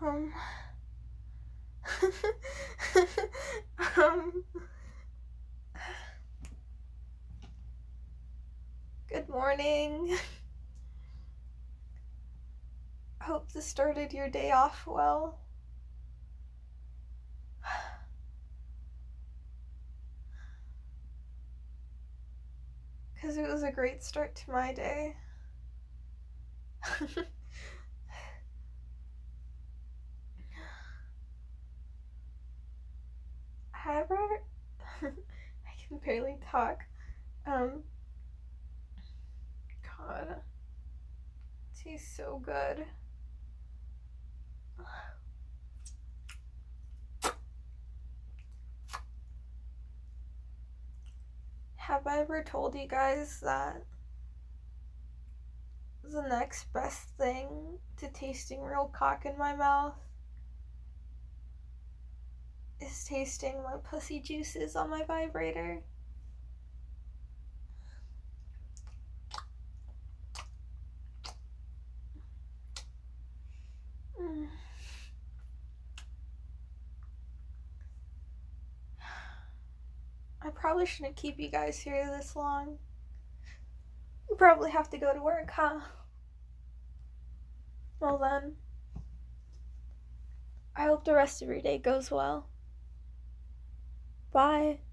Um, um, Good morning. Hope this started your day off well. Because it was a great start to my day. However, I can barely talk. God, it tastes so good. Have I ever told you guys that the next best thing to tasting real cock in my mouth is tasting my pussy juices on my vibrator? I probably shouldn't keep you guys here this long. You probably have to go to work, huh? Well then, I hope the rest of your day goes well. Bye.